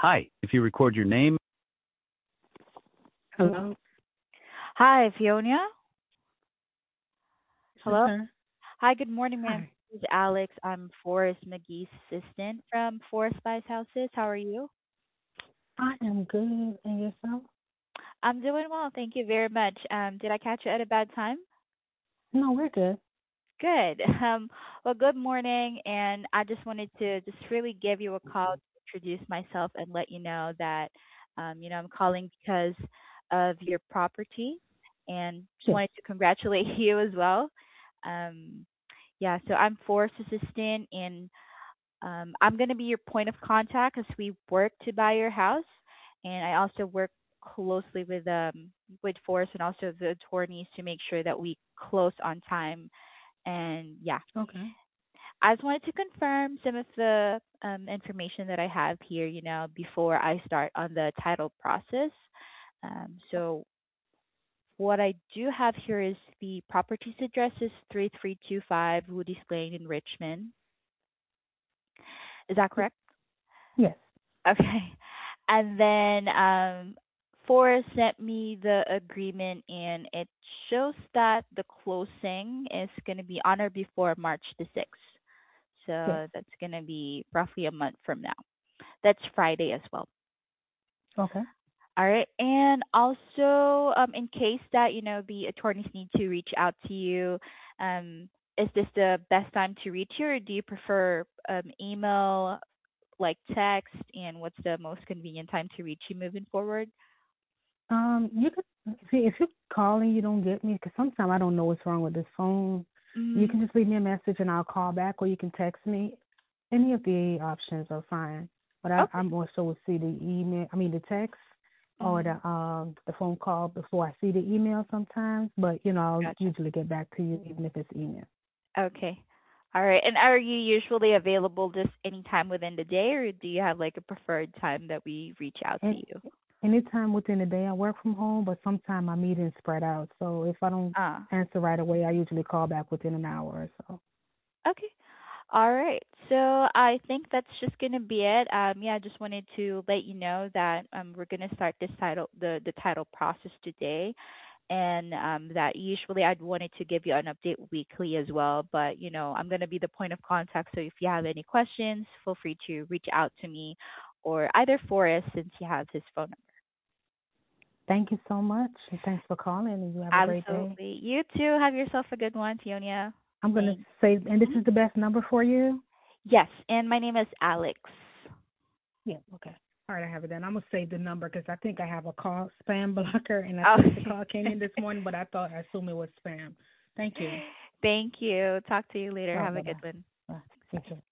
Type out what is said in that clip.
Hi, if you record your name. Hello, Hi, Fiona. this is Hello. her. Hi, good morning, ma'am. Hi, This is Alex. I'm Forrest McGee's assistant from Forest Spice Houses. How are you? I am good. And yourself? I'm doing well. Thank you very much. Did I catch you at a bad time? No, we're good. Good. Well, good morning. And I just wanted to just really give you a call to introduce myself and let you know that, I'm calling because of your property and just Yes, wanted to congratulate you as well. Um, yeah, so I'm Forest assistant and I'm going to be your point of contact as we work to buy your house, and I also work closely with Forrest and also the attorneys to make sure that we close on time. And yeah, okay. I just wanted to confirm some of the information that I have here, before I start on the title process. So what I do have here is the property's address is 3325 Woody's Lane in Richmond. Is that correct? Yes, Okay. And then Forrest sent me the agreement, and it shows that the closing is going to be on or before March the 6th. yes. So that's going to be roughly a month from now. That's Friday as well. Okay. All right. And also, in case that, the attorneys need to reach out to you, is this the best time to reach you, or do you prefer email, like text, and what's the most convenient time to reach you moving forward? You can see if you call and you don't get me, because sometimes I don't know what's wrong with this phone. You Mm, can just leave me a message and I'll call back, or you can text me. Any of the options are fine. But I okay. more so will see the email. I mean the text or Mm, the phone call before I see the email sometimes. But I'll gotcha. usually get back to you even if it's email. Okay. All right. And are you usually available just any time within the day, or do you have like a preferred time that we reach out to And you? anytime within the day I work from home, but sometimes my meetings spread out. So if I don't Ah, answer right away, I usually call back within an hour or so. okay. All right. So I think that's just gonna be it. Yeah, I just wanted to let you know that we're gonna start the title process today, and that usually I'd wanted to give you an update weekly as well. But I'm gonna be the point of contact. So if you have any questions, feel free to reach out to me, or either Forrest since he has his phone number. Thank you so much, and thanks for calling, and you have a great day. Absolutely. You too. Have yourself a good one, Fionia. I'm going to Thanks. say, and this Mhm. is the best number for you? Yes, and my name is Alex. Yeah, okay. All right, I have it then. I'm going to save the number because I think I have a call spam blocker, and I Oh. think the call came in this morning, but I assumed it was spam. Thank you. Thank you. Talk to you later. All right, Have a bye-bye. good one. Bye. You Bye. too.